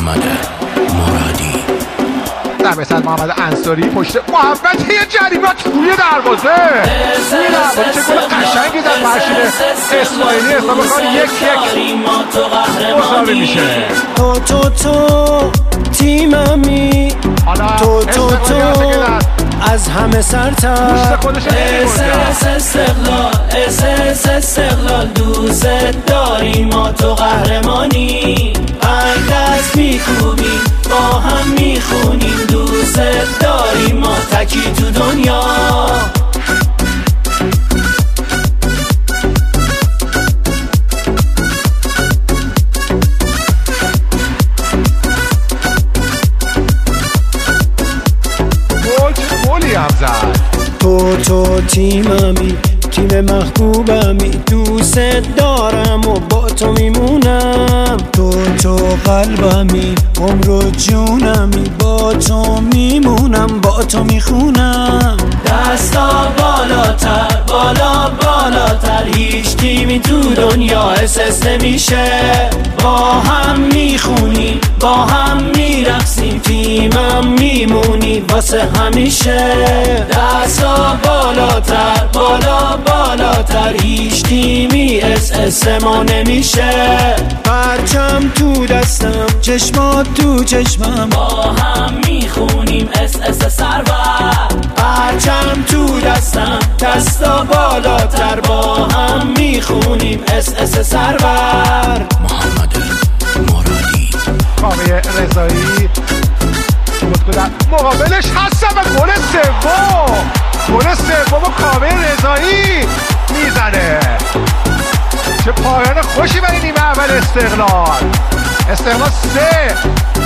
محمد مرادی. ضربه صد محمد انصاری پشت محمد یه جریمه توی دروازه چه گل قشنگی زد فرشید اسماعیلی. حساب کار 1-1 مساوی میشه. تو تیممی، تو از همه سرتر. استقلال دوست داریم، ما تو قهرمانی. دست میکوبیم با هم میخونیم، دوست داریم ما تکی تو دنیا. گلی هم زد. تو تیممی، تیم محبوبمی، دوست دارم و با تو میمونم. تو قلبمی، عمر و جونمی، با تو میمونم، با تو میخونم. دستا بالاتر، بالاتر، هیچ تیمی تو دنیا احساس نمیشه. با هم میخونیم، با هم میرقصیم، تیمم میمونی واسه همیشه. دستا بالاتر، بالاتر، هیچ تیمی احساس ما نمیشه. پرچم تو دستم، چشمات تو چشمم، با هم میخونیم اس سرور. پرچم تو دستم، دستا بالاتر، با هم میخونیم اس سرور. محمد مرادی. کاوه رضایی در مقابلش هستم و گل سوم کاوه رضایی میزنه. چه پایان خوشی برای نیمه اول استقلال 3